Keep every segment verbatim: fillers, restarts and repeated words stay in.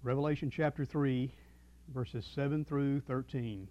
Revelation chapter three, verses seven through thirteen.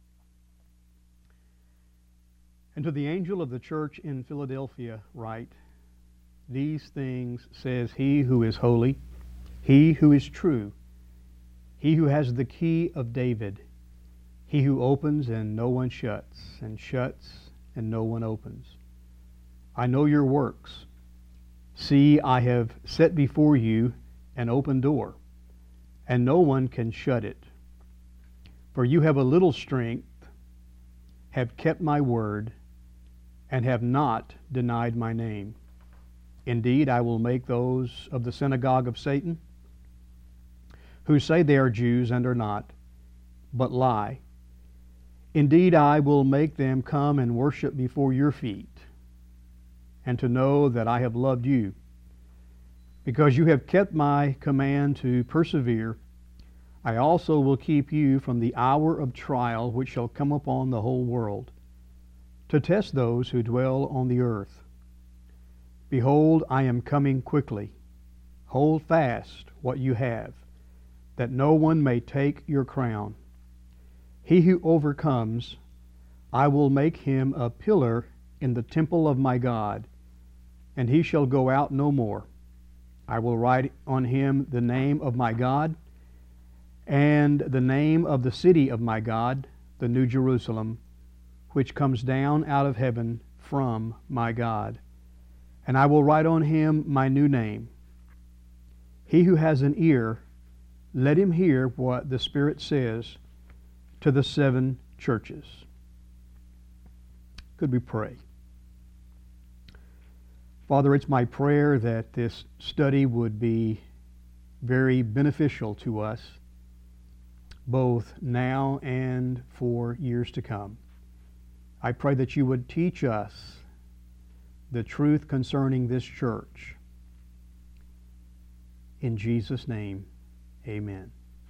And to the angel of the church in Philadelphia write, These things says he who is holy, he who is true, he who has the key of David, he who opens and no one shuts, and shuts and no one opens. I know your works. See, I have set before you an open door, and no one can shut it. For you have a little strength, have kept my word, and have not denied my name. Indeed, I will make those of the synagogue of Satan, who say they are Jews and are not, but lie. Indeed, I will make them come and worship before your feet, and to know that I have loved you, because you have kept my command to persevere. I also will keep you from the hour of trial which shall come upon the whole world, to test those who dwell on the earth. Behold, I am coming quickly. Hold fast what you have, that no one may take your crown. He who overcomes, I will make him a pillar in the temple of my God, and he shall go out no more. I will write on him the name of my God, and the name of the city of my God, the New Jerusalem, which comes down out of heaven from my God. And I will write on him my new name. He who has an ear, let him hear what the Spirit says to the seven churches. Could we pray? Father, it's my prayer that this study would be very beneficial to us, both now and for years to come. I pray that you would teach us the truth concerning this church. In Jesus' name, amen.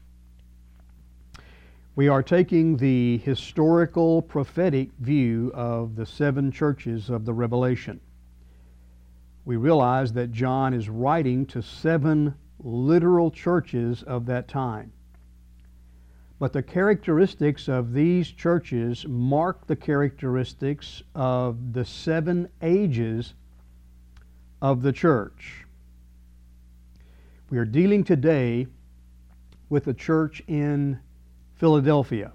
We are taking the historical prophetic view of the seven churches of the Revelation. We realize that John is writing to seven literal churches of that time. But the characteristics of these churches mark the characteristics of the seven ages of the church. We are dealing today with the church in Philadelphia.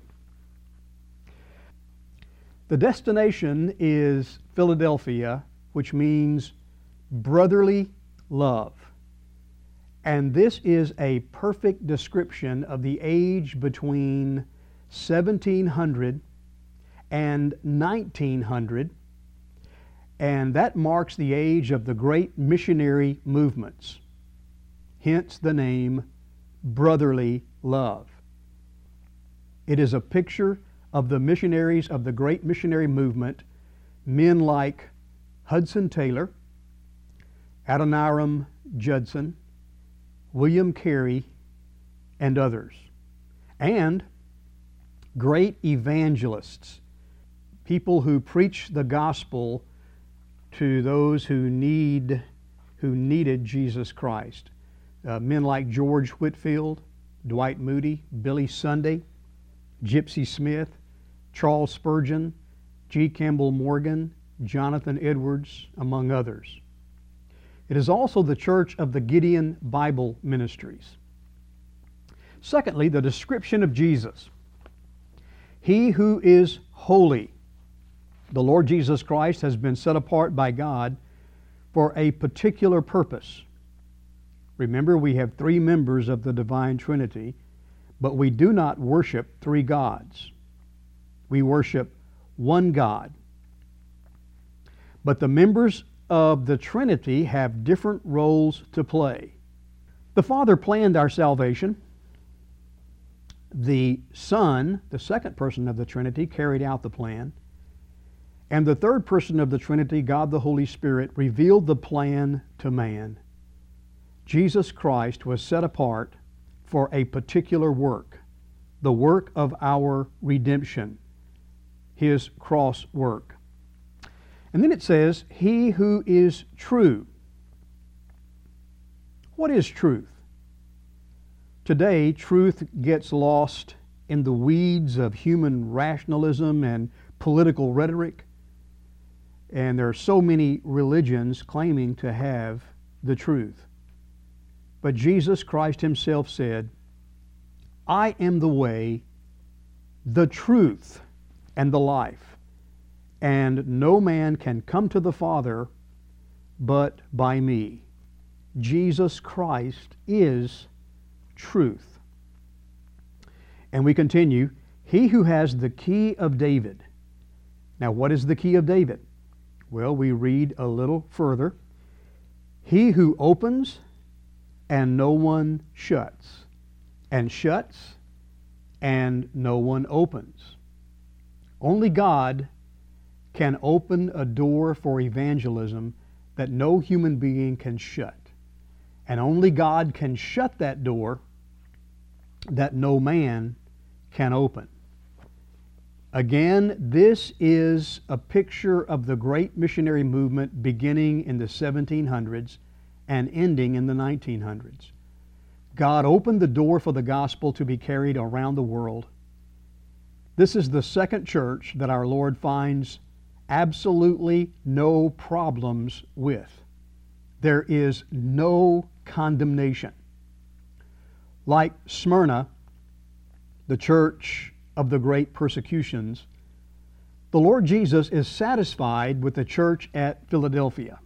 The destination is Philadelphia, which means brotherly love. And this is a perfect description of the age between seventeen hundred and nineteen hundred, and that marks the age of the great missionary movements. Hence the name brotherly love. It is a picture of the missionaries of the great missionary movement, men like Hudson Taylor, Adoniram Judson, William Carey, and others, and great evangelists, people who preach the gospel to those who need, who needed Jesus Christ. Uh, men like George Whitefield, Dwight Moody, Billy Sunday, Gypsy Smith, Charles Spurgeon, G. Campbell Morgan, Jonathan Edwards, among others. It is also the church of the Gideon Bible Ministries. Secondly, the description of Jesus. He who is holy. The Lord Jesus Christ has been set apart by God for a particular purpose. Remember, we have three members of the Divine Trinity, but we do not worship three gods. We worship one God. But the members of the Trinity have different roles to play. The Father planned our salvation. The Son, the second person of the Trinity, carried out the plan. And the third person of the Trinity, God the Holy Spirit, revealed the plan to man. Jesus Christ was set apart for a particular work, the work of our redemption, His cross work. And then it says, He who is true. What is truth? Today, truth gets lost in the weeds of human rationalism and political rhetoric, and there are so many religions claiming to have the truth. But Jesus Christ himself said, I am the way, the truth, and the life, and no man can come to the Father but by me. Jesus Christ is truth. And we continue, he who has the key of David. Now, what is the key of David? Well, we read a little further. He who opens and no one shuts, and shuts and no one opens. Only God can open a door for evangelism that no human being can shut. And only God can shut that door that no man can open. Again, this is a picture of the great missionary movement beginning in the seventeen hundreds and ending in the nineteen hundreds. God opened the door for the gospel to be carried around the world. This is the second church that our Lord finds absolutely no problems with. There is no condemnation. Like Smyrna, the church of the great persecutions, the Lord Jesus is satisfied with the church at Philadelphia.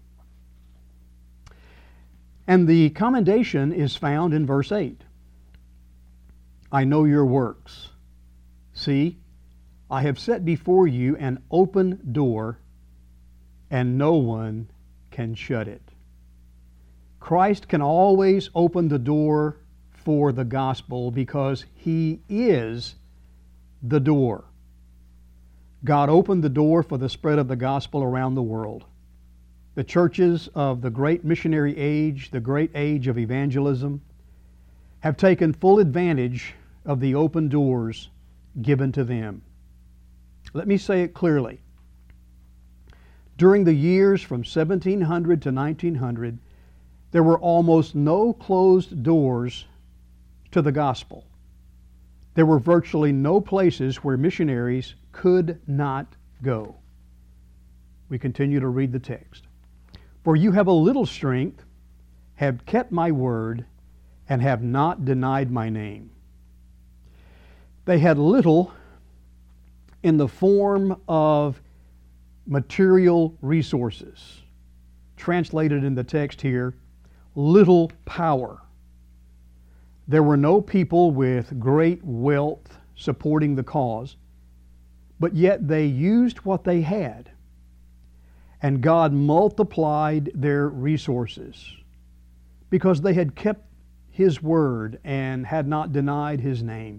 And the commendation is found in verse eight. I know your works. See, I have set before you an open door, and no one can shut it. Christ can always open the door for the gospel because he is the door. God opened the door for the spread of the gospel around the world. The churches of the great missionary age, the great age of evangelism, have taken full advantage of the open doors given to them. Let me say it clearly. During the years from seventeen hundred to nineteen hundred, there were almost no closed doors to the gospel. There were virtually no places where missionaries could not go. We continue to read the text. For you have a little strength, have kept my word, and have not denied my name. They had little in the form of material resources. Translated in the text here, little power. There were no people with great wealth supporting the cause, but yet they used what they had. And God multiplied their resources because they had kept His word and had not denied His name.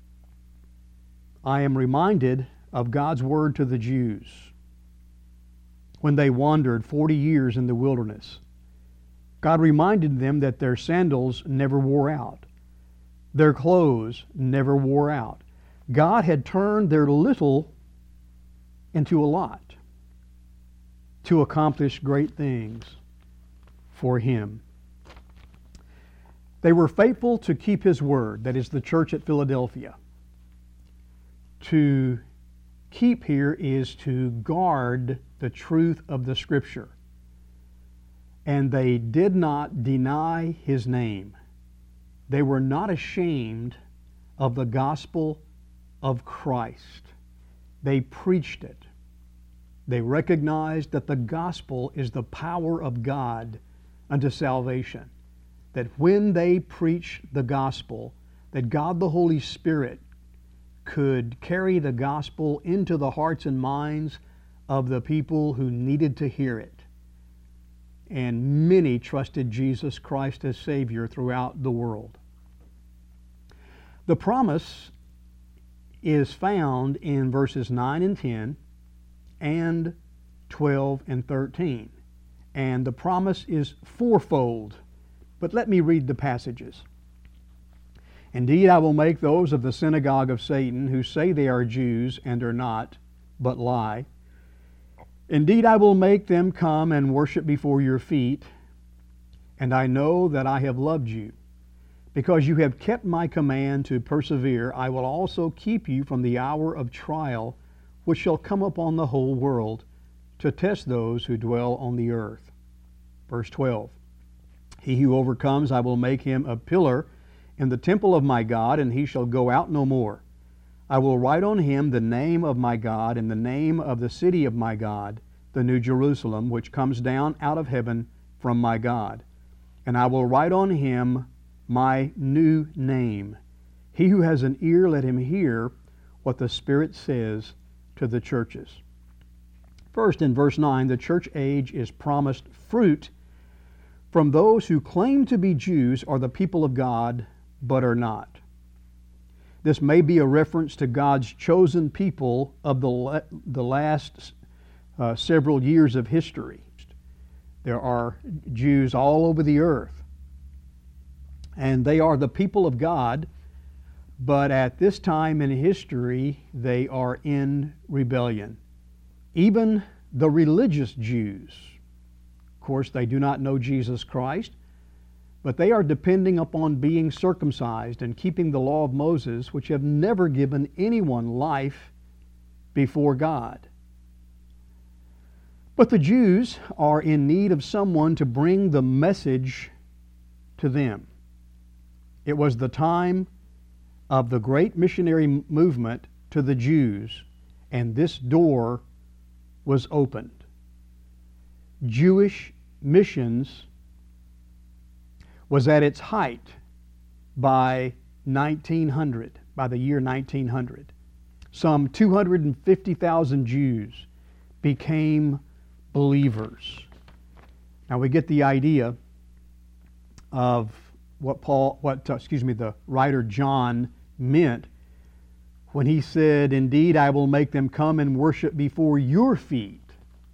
I am reminded of God's word to the Jews when they wandered forty years in the wilderness. God reminded them that their sandals never wore out. Their clothes never wore out. God had turned their little into a lot to accomplish great things for Him. They were faithful to keep His word, that is the church at Philadelphia. To keep here is to guard the truth of the Scripture. And they did not deny His name. They were not ashamed of the gospel of Christ. They preached it. They recognized that the gospel is the power of God unto salvation. That when they preached the gospel, that God the Holy Spirit could carry the gospel into the hearts and minds of the people who needed to hear it. And many trusted Jesus Christ as Savior throughout the world. The promise is found in verses nine and ten and twelve and thirteen. And the promise is fourfold. But let me read the passages. Indeed, I will make those of the synagogue of Satan who say they are Jews and are not, but lie. Indeed, I will make them come and worship before your feet, and I know that I have loved you. Because you have kept my command to persevere, I will also keep you from the hour of trial which shall come upon the whole world to test those who dwell on the earth. Verse twelve, he who overcomes, I will make him a pillar in the temple of my God, and he shall go out no more. I will write on him the name of my God and the name of the city of my God, the New Jerusalem, which comes down out of heaven from my God. And I will write on him my new name. He who has an ear, let him hear what the Spirit says to the churches. First, in verse nine, the church age is promised fruit from those who claim to be Jews or the people of God, but are not. This may be a reference to God's chosen people of the, the last uh, several years of history. There are Jews all over the earth, and they are the people of God, but at this time in history, they are in rebellion. Even the religious Jews, of course, they do not know Jesus Christ, but they are depending upon being circumcised and keeping the law of Moses, which have never given anyone life before God. But the Jews are in need of someone to bring the message to them. It was the time of the great missionary movement to the Jews, and this door was opened. Jewish missions was at its height by nineteen hundred, by the year nineteen hundred. Some two hundred fifty thousand Jews became believers. Now we get the idea of what Paul, what uh, excuse me, the writer John meant when he said, "Indeed, I will make them come and worship before your feet,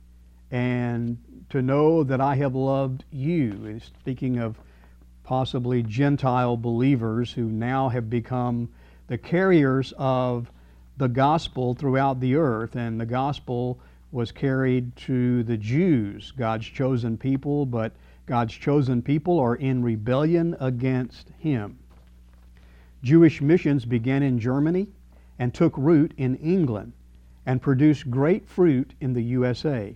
and to know that I have loved you." He's speaking of possibly Gentile believers who now have become the carriers of the gospel throughout the earth, and the gospel was carried to the Jews, God's chosen people, but God's chosen people are in rebellion against Him. Jewish missions began in Germany and took root in England and produced great fruit in the U S A.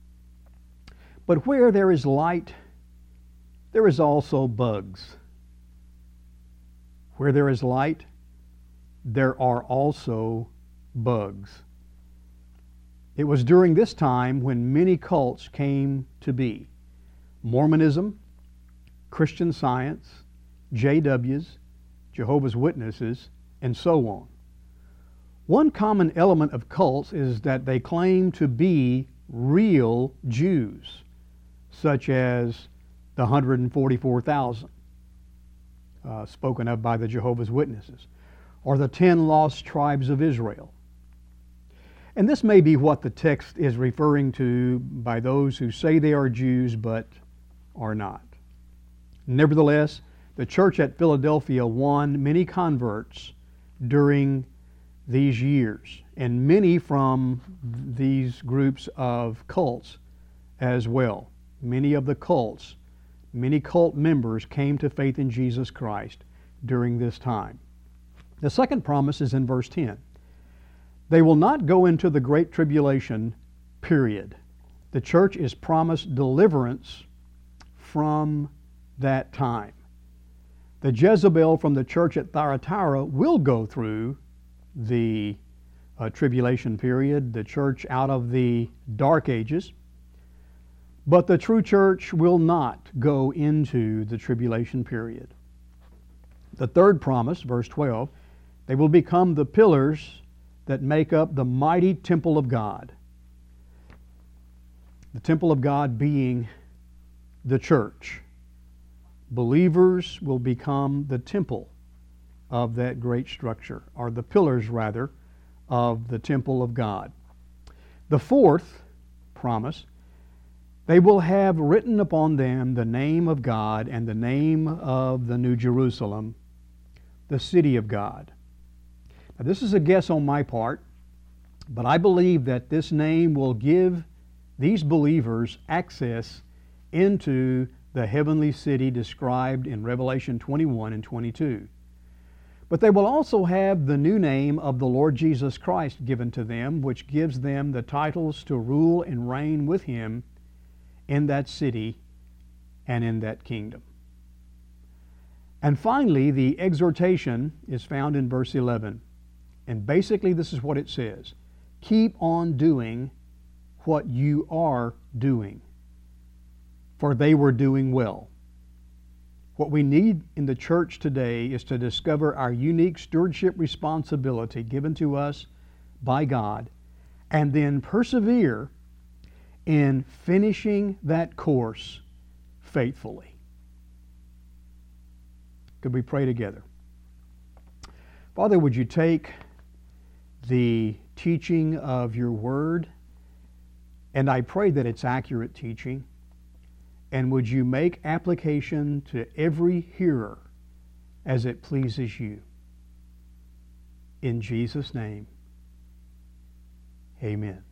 But where there is light, there is also bugs. Where there is light, there are also bugs. It was during this time when many cults came to be. Mormonism, Christian Science, J Ws, Jehovah's Witnesses, and so on. One common element of cults is that they claim to be real Jews, such as the one hundred forty-four thousand uh, spoken of by the Jehovah's Witnesses, or the ten lost tribes of Israel. And this may be what the text is referring to by those who say they are Jews but are not. Nevertheless, the church at Philadelphia won many converts during these years, and many from these groups of cults as well. Many of the cults, many cult members came to faith in Jesus Christ during this time. The second promise is in verse ten. They will not go into the great tribulation, period. The church is promised deliverance from that time. The Jezebel from the church at Thyatira will go through the uh, tribulation period, the church out of the dark ages, but the true church will not go into the tribulation period. The third promise, verse twelve, they will become the pillars that make up the mighty temple of God. The temple of God being the church. Believers will become the temple of that great structure, or the pillars rather, of the temple of God. The fourth promise, they will have written upon them the name of God and the name of the New Jerusalem, the city of God. Now, this is a guess on my part, but I believe that this name will give these believers access into the heavenly city described in Revelation twenty-one and twenty-two. But they will also have the new name of the Lord Jesus Christ given to them, which gives them the titles to rule and reign with Him in that city and in that kingdom. And finally, the exhortation is found in verse eleven. And basically this is what it says. Keep on doing what you are doing, for they were doing well. What we need in the church today is to discover our unique stewardship responsibility given to us by God, and then persevere in finishing that course faithfully. Could we pray together? Father, would you take the teaching of your word, and I pray that it's accurate teaching, and would you make application to every hearer as it pleases you. In Jesus' name, amen.